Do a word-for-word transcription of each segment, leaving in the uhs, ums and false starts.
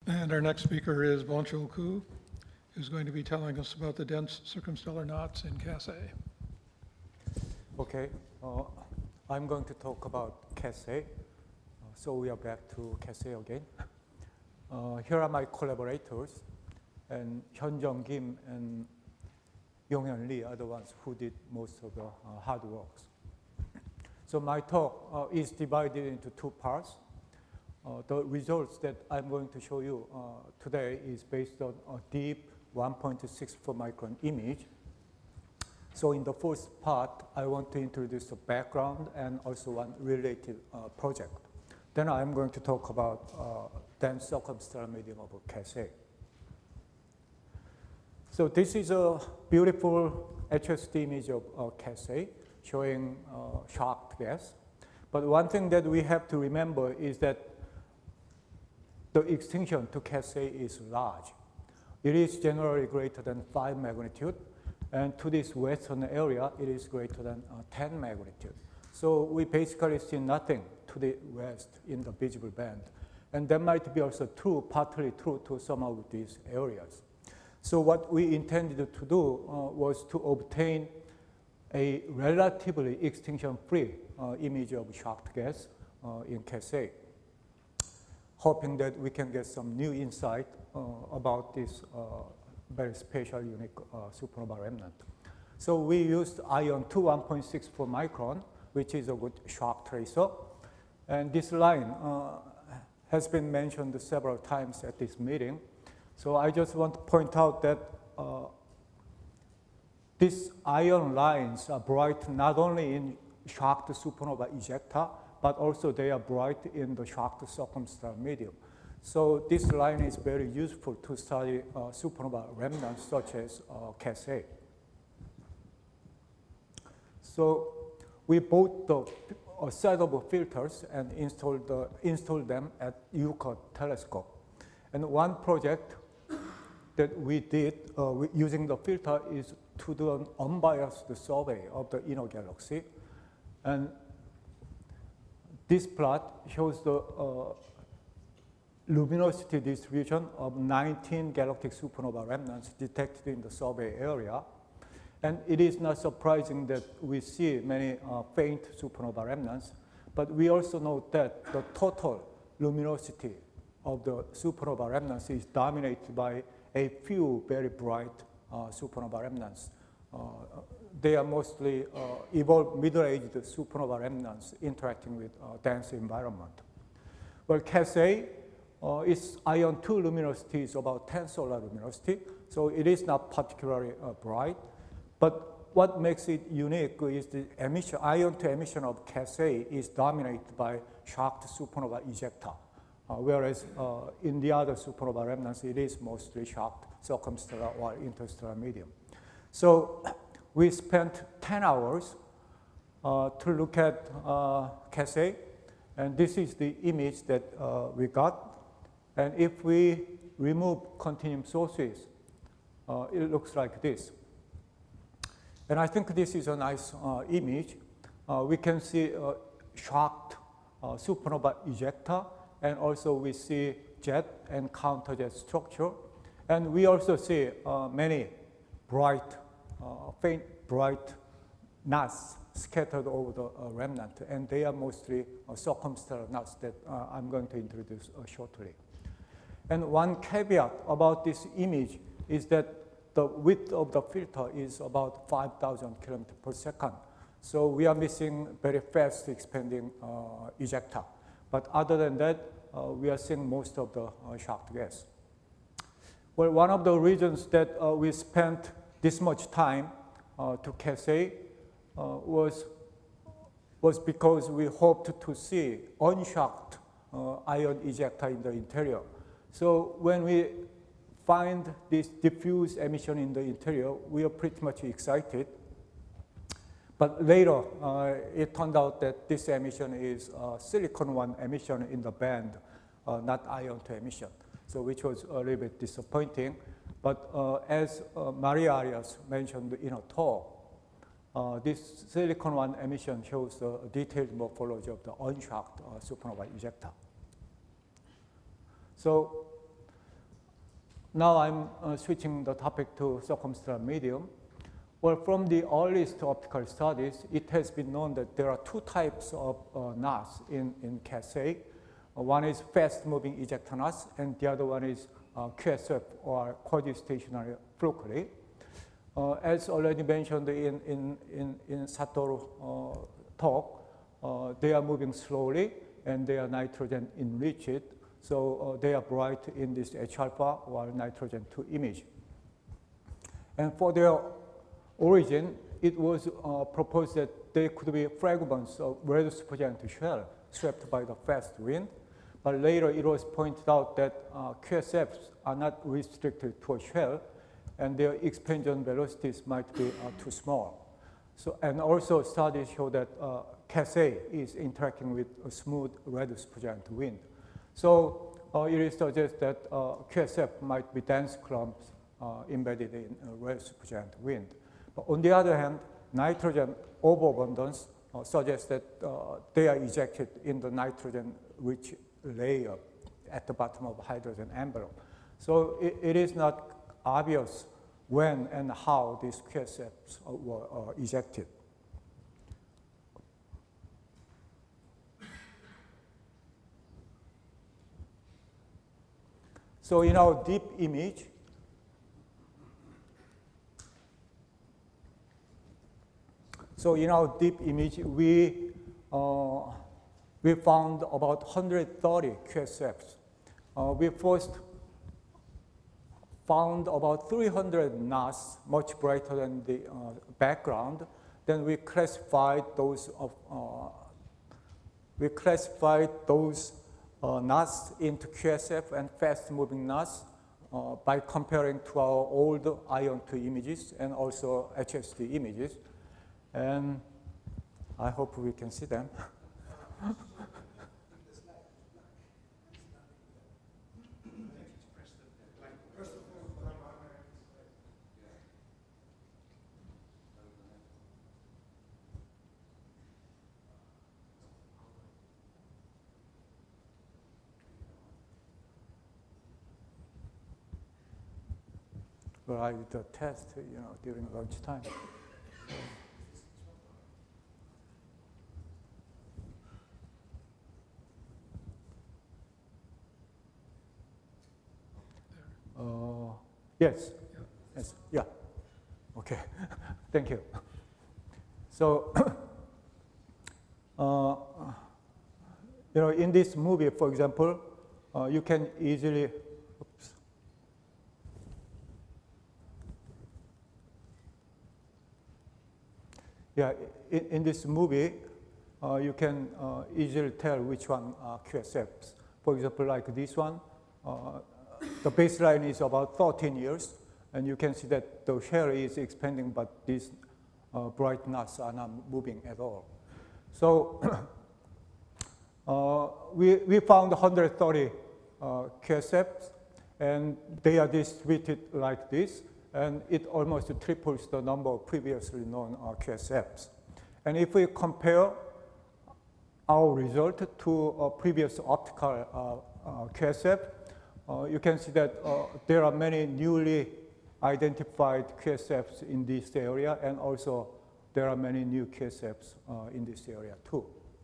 And our next speaker is Bonchul Koo, who's going to be telling us about the dense circumstellar knots in C A S A. Okay, uh, I'm going to talk about C A S A. Uh, so we are back to C A S A again. Uh, here are my collaborators, and Hyun-Jung Kim and Yong-Hyun Lee are the ones who did most of the uh, hard works. So my talk uh, is divided into two parts. Uh, the results that I'm going to show you uh, today is based on a deep one point six four micron image. So in the first part, I want to introduce the background and also one related uh, project. Then I'm going to talk about uh, dense circumstellar medium of C A S A. So this is a beautiful H S D image of uh, C A S A showing uh, shocked gas. But one thing that we have to remember is that the extinction to C A S A is large. It is generally greater than five magnitude, and to this western area, it is greater than uh, ten magnitude. So we basically see nothing to the west in the visible band. And that might be also true, partly true to some of these areas. So what we intended to do uh, was to obtain a relatively extinction-free uh, image of shocked gas uh, in C A S A, hoping that we can get some new insight uh, about this uh, very special, unique uh, supernova remnant. So we used ion two one point six four micron, which is a good shock tracer. And this line uh, has been mentioned several times at this meeting. So I just want to point out that uh, these ion lines are bright not only in shocked supernova ejecta, but also they are bright in the shocked circumstellar medium. So this line is very useful to study uh, supernova remnants such as uh, C A S A. So we bought the, a set of filters and installed, the, installed them at Euclid telescope. And one project that we did uh, we, using the filter is to do an unbiased survey of the inner galaxy. And this plot shows the uh, luminosity distribution of nineteen galactic supernova remnants detected in the survey area. And it is not surprising that we see many uh, faint supernova remnants, but we also note that the total luminosity of the supernova remnants is dominated by a few very bright uh, supernova remnants. Uh, they are mostly uh, evolved middle-aged supernova remnants interacting with uh, dense environment. Well, C A S A, uh, its ion two luminosity is about ten solar luminosity, so it is not particularly uh, bright. But what makes it unique is the emission, ion two emission of C A S A is dominated by shocked supernova ejecta, uh, whereas uh, in the other supernova remnants, it is mostly shocked circumstellar or interstellar medium. So we spent ten hours uh, to look at uh, C A S A, and this is the image that uh, we got. And if we remove continuum sources, uh, it looks like this. And I think this is a nice uh, image. Uh, we can see uh, shocked uh, supernova ejecta, and also we see jet and counterjet structure. And we also see uh, many bright, uh, faint, bright knots scattered over the uh, remnant, and they are mostly uh, circumstellar knots that uh, I'm going to introduce uh, shortly. And one caveat about this image is that the width of the filter is about five thousand kilometers per second. So we are missing very fast expanding uh, ejecta. But other than that, uh, we are seeing most of the uh, shocked gas. Well, one of the reasons that uh, we spent this much time uh, to C A S A uh, was, was because we hoped to see unshocked uh, ion ejecta in the interior. So when we find this diffuse emission in the interior, we are pretty much excited. But later, uh, it turned out that this emission is uh, silicon one emission in the band, uh, not ion two emission, so which was a little bit disappointing. But uh, as uh, Maria Arias mentioned in her talk, uh, this silicon one emission shows the detailed morphology of the unshocked uh, supernova ejecta. So now I'm uh, switching the topic to circumstellar medium. Well, from the earliest optical studies, it has been known that there are two types of uh, knots in, in C A S A. Uh, one is fast-moving ejector knots, and the other one is uh, Q S F, or quasi-stationary floculi. Uh, as already mentioned in, in, in, in Satoru uh, talk, uh, they are moving slowly, and they are nitrogen enriched. So uh, they are bright in this H alpha or nitrogen two image. And for their origin, it was uh, proposed that they could be fragments of red supergiant shell swept by the fast wind. But later it was pointed out that uh, Q S Fs are not restricted to a shell, and their expansion velocities might be uh, too small. So, and also studies show that uh, C A S A is interacting with a smooth red supergiant wind. So uh, it suggests that uh, Q S F might be dense clumps uh, embedded in a red supergiant wind. But on the other hand, nitrogen overabundance uh, suggests that uh, they are ejected in the nitrogen-rich layer at the bottom of the hydrogen envelope. So it, it is not obvious when and how these Q S Fs were uh, ejected. So in our deep image, so in our deep image, we uh, we found about one hundred thirty Q S Fs. Uh, we first found about three hundred knots, much brighter than the uh, background. Then we classified those of uh, we classified those uh, knots into Q S F and fast-moving knots uh, by comparing to our old ion two images and also H S D images. And I hope we can see them. Well, I did a test, you know, during lunchtime. Uh, yes. Yeah. Yes. Yeah. Okay. Thank you. So, uh, you know, in this movie, for example, uh, you can easily. Oops. Yeah. In, in this movie, uh, you can uh, easily tell which one are Q S Fs. For example, like this one. Uh, The baseline is about thirteen years, and you can see that the shell is expanding, but these uh, bright knots are not moving at all. So uh, we, we found one hundred thirty uh, Q S Fs, and they are distributed like this, and it almost triples the number of previously known uh, Q S Fs. And if we compare our result to a previous optical uh, uh, Q S F, Uh, you can see that uh, there are many newly identified Q S Fs in this area, and also there are many new Q S Fs uh, in this area too.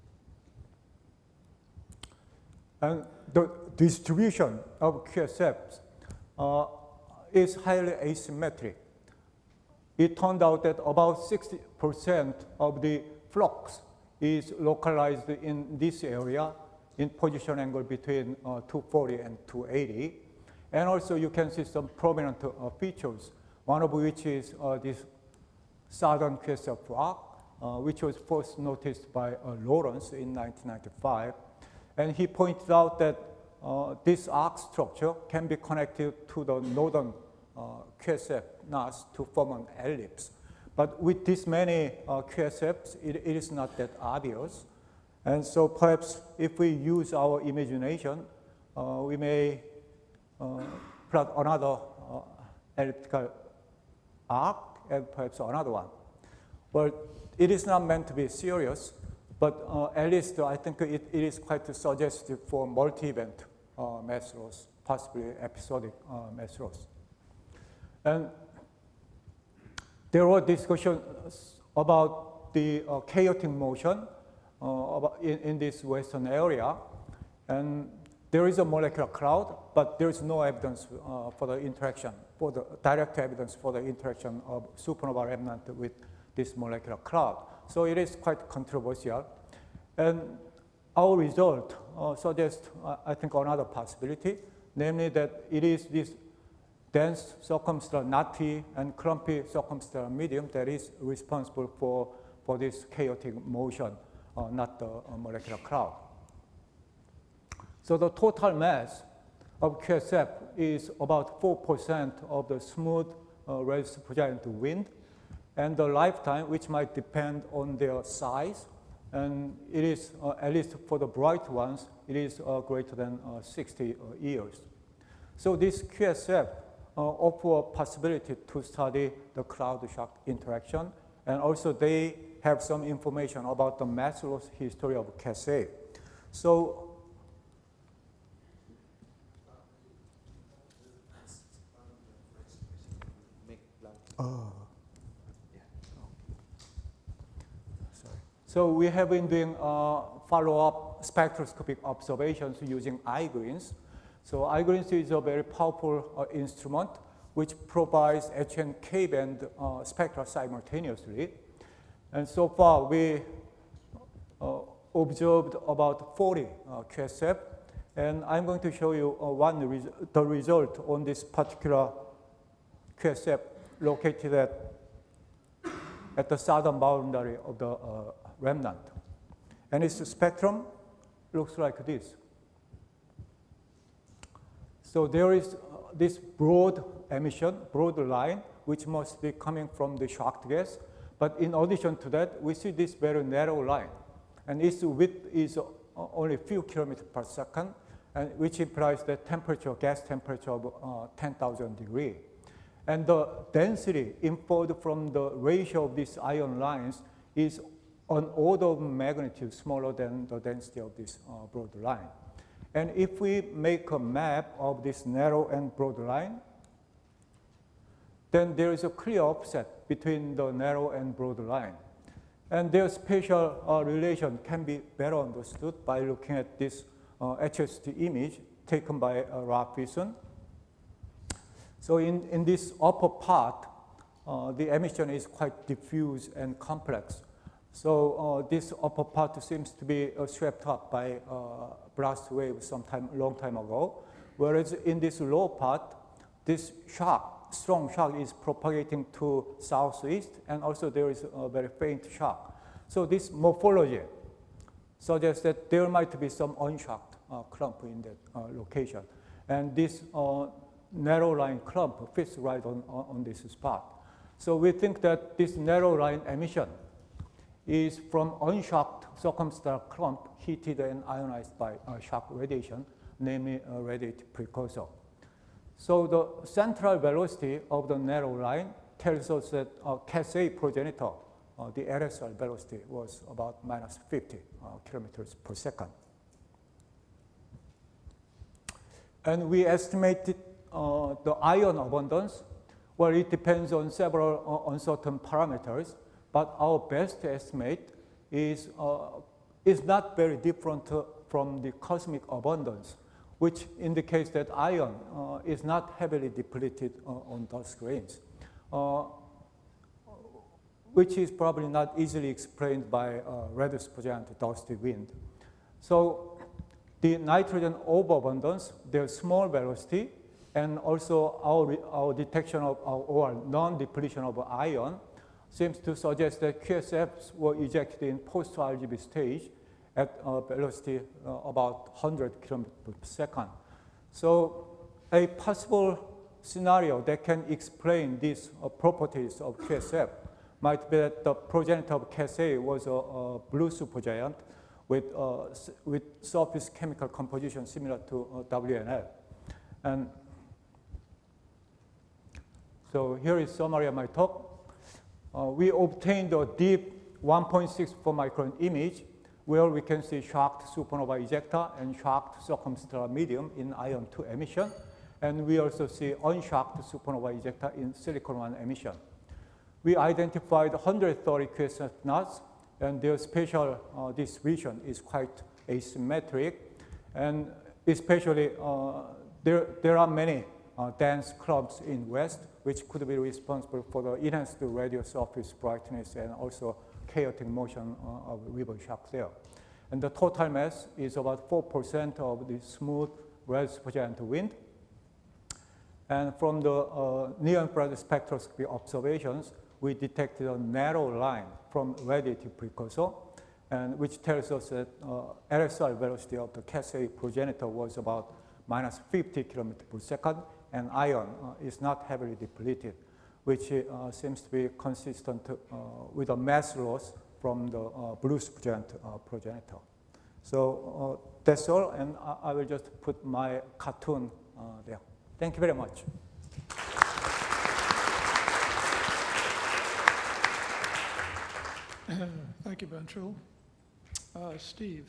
And the distribution of Q S Fs uh, is highly asymmetric. It turned out that about sixty percent of the flux is localized in this area, in position angle between uh, two forty and two eighty. And also you can see some prominent uh, features, one of which is uh, this southern Q S F arc, uh, which was first noticed by uh, Lawrence in nineteen ninety-five. And he pointed out that uh, this arc structure can be connected to the northern uh, Q S F knots to form an ellipse. But with this many uh, Q S Fs, it, it is not that obvious. And so perhaps if we use our imagination, uh, we may uh, plot another uh, elliptical arc and perhaps another one. But it is not meant to be serious, but uh, at least I think it, it is quite suggestive for multi-event uh, mass loss. possibly episodic uh, mass loss. And there were discussions about the uh, chaotic motion uh, about in, in this western area. And there is a molecular cloud, but there is no evidence uh, for the interaction, for the direct evidence for the interaction of supernova remnant with this molecular cloud. So it is quite controversial. And our result uh, suggests, uh, I think, another possibility, namely that it is this dense circumstellar knotty and clumpy circumstellar medium that is responsible for, for this chaotic motion, uh, not the uh, molecular cloud. So the total mass of Q S F is about four percent of the smooth uh, red supergiant wind, and the lifetime, which might depend on their size, and it is, uh, at least for the bright ones, it is uh, greater than uh, sixty uh, years. So this Q S F uh, offer a possibility to study the cloud shock interaction, and also they have some information about the mass loss history of Q S A. So Oh. Sorry. So we have been doing uh, follow-up spectroscopic observations using iGREENS. So iGREENS is a very powerful uh, instrument which provides H and K band uh, spectra simultaneously. And so far we uh, observed about forty uh, Q S F, and I'm going to show you uh, one res the result on this particular Q S F located at, at the southern boundary of the uh, remnant. And its spectrum looks like this. So there is uh, this broad emission, broad line, which must be coming from the shocked gas. But in addition to that, we see this very narrow line. And its width is uh, only a few kilometers per second, and which implies the temperature, gas temperature of uh, ten thousand degrees. And the density inferred from the ratio of these ion lines is an order of magnitude smaller than the density of this uh, broad line. And if we make a map of this narrow and broad line, then there is a clear offset between the narrow and broad line. And their spatial uh, relation can be better understood by looking at this uh, H S T image taken by uh, Ralph Wilson. So in, in this upper part, uh, the emission is quite diffuse and complex. So uh, this upper part seems to be uh, swept up by uh, blast wave sometime long time ago, whereas in this lower part, this shock, strong shock is propagating to southeast, and also there is a very faint shock. So this morphology suggests that there might be some unshocked uh, clump in that uh, location. And this uh, narrow line clump fits right on, on, on this spot. So we think that this narrow line emission is from unshocked circumstellar clump heated and ionized by uh, shock radiation, namely a radiative precursor. So the central velocity of the narrow line tells us that uh, K S A progenitor, uh, the L S R velocity was about minus fifty uh, kilometers per second. And we estimated Uh, the ion abundance. Well, it depends on several uh, uncertain parameters, but our best estimate is, uh, is not very different uh, from the cosmic abundance, which indicates that ion uh, is not heavily depleted uh, on dust grains, uh, which is probably not easily explained by uh, red supergiant dusty wind. So the nitrogen overabundance, their small velocity, and also our, our detection of our, or non-depletion of ion seems to suggest that Q S Fs were ejected in post-R G B stage at a velocity uh, about one hundred kilometers per second. So a possible scenario that can explain these uh, properties of Q S F might be that the progenitor of K S A was a, a blue supergiant with, uh, with surface chemical composition similar to uh, W N L. And so here is summary of my talk. Uh, we obtained a deep one point six four micron image where we can see shocked supernova ejecta and shocked circumstellar medium in iron two emission. And we also see unshocked supernova ejecta in silicon one emission. We identified one hundred thirty Q S F knots, and their spatial uh, distribution is quite asymmetric. And especially, uh, there, there are many uh, dense clumps in west, which could be responsible for the enhanced radio surface brightness and also chaotic motion uh, of ribbon shock there. And the total mass is about four percent of the smooth red supergiant wind. And from the uh, near-infrared spectroscopy observations, we detected a narrow line from radiative precursor, and which tells us that uh, L S R velocity of the Cas-A progenitor was about minus fifty kilometers per second, and iron uh, is not heavily depleted, which uh, seems to be consistent uh, with a mass loss from the uh, blue supergiant uh, progenitor. So uh, that's all, and I, I will just put my cartoon uh, there. Thank you very much. Thank you, Benchul. Uh, Steve.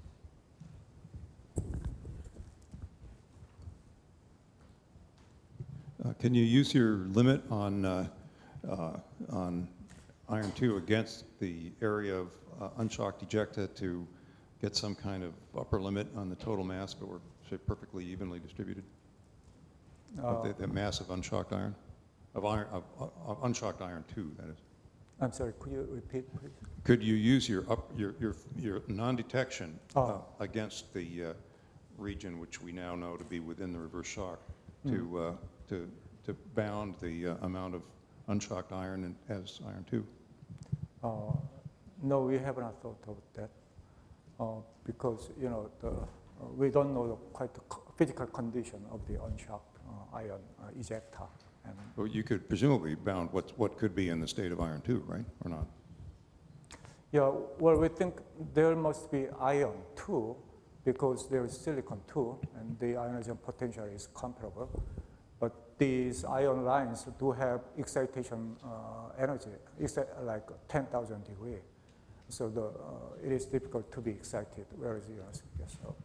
Uh, can you use your limit on uh, uh, on iron two against the area of uh, unshocked ejecta to get some kind of upper limit on the total mass, but we're say, perfectly evenly distributed? Uh, of the, the mass of unshocked iron, of iron of, of unshocked iron two, that is. I'm sorry, could you repeat, please? Could you use your up your your, your non-detection Oh. uh, against the uh, region which we now know to be within the reverse shock Mm. to uh, to to bound the uh, amount of unshocked iron in, as iron two? Uh, no, we have not thought of that uh, because you know the, uh, we don't know the quite the physical condition of the unshocked uh, iron uh, ejecta. And Well, you could presumably bound what what could be in the state of iron two, right, or not? yeah, well, we think there must be iron too, because there is silicon too, and the ionization potential is comparable. But these ion lines do have excitation uh, energy, it's like ten thousand degree. So the, uh, it is difficult to be excited, whereas you know, yes, so.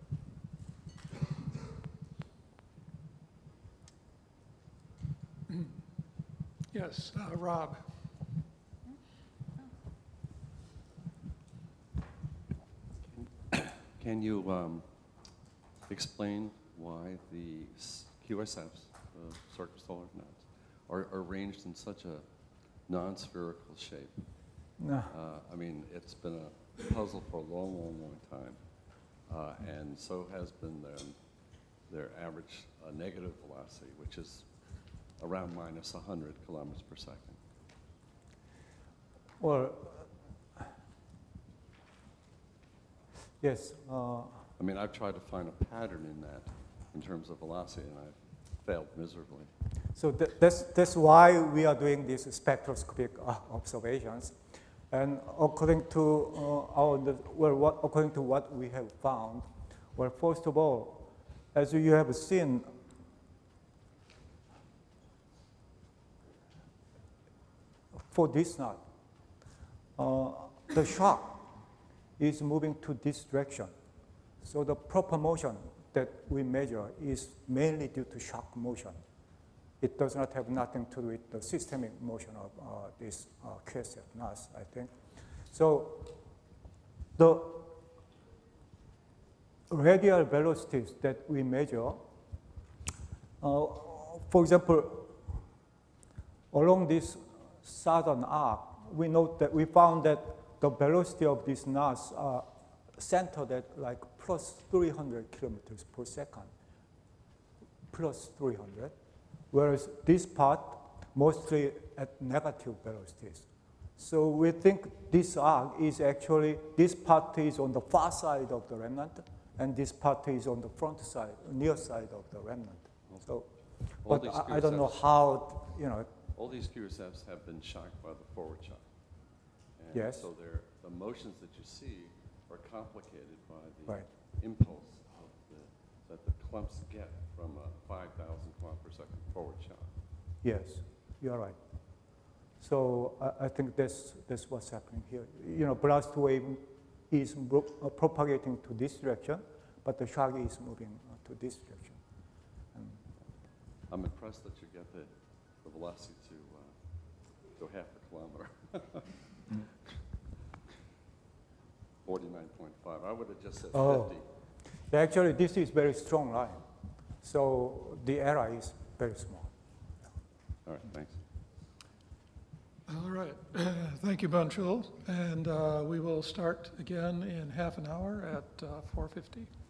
Yes, uh, Rob. Can you um, explain why the s- Q S Fs, the circumstellar knots, are are arranged in such a non-spherical shape? No. Uh, I mean, it's been a puzzle for a long, long, long time, uh, and so has been their, their average uh, negative velocity, which is around minus one hundred kilometers per second. Well, yes. Uh, I mean, I've tried to find a pattern in that in terms of velocity, and I've failed miserably. So th that's, that's why we are doing these spectroscopic uh, observations. And according to uh, our, well, what, according to what we have found, well, first of all, as you have seen, for this knot, uh, the shock is moving to this direction. So the proper motion that we measure is mainly due to shock motion. It does not have nothing to do with the systemic motion of uh, this uh, Q S F knots, I think. So the radial velocities that we measure, uh, for example, along this southern arc, we note that we found that the velocity of these knots are centered at like plus three hundred kilometers per second, plus three hundred. Whereas this part mostly at negative velocities. So we think this arc is actually, this part is on the far side of the remnant, and this part is on the front side, near side of the remnant. So, All but these I, I don't know Q S Fs how, you know, All these Q S Fs have been shocked by the forward shock. And Yes. so they're, the motions that you see are complicated by the Right. impulse of the, that the clumps get from a five thousand kilometer per second forward shock. yes, you're right. So I, I think that's, that's what's happening here. You know, blast wave is bro- uh, propagating to this direction, but the shock is moving uh, to this direction. And I'm impressed that you get the, the velocity to uh, go half a kilometer. forty-nine point five. I would have just said Oh. fifty. actually, this is very strong line, so the error is very small. All right, thanks. All right, thank you, Bunchul, and uh, we will start again in half an hour at uh, four fifty.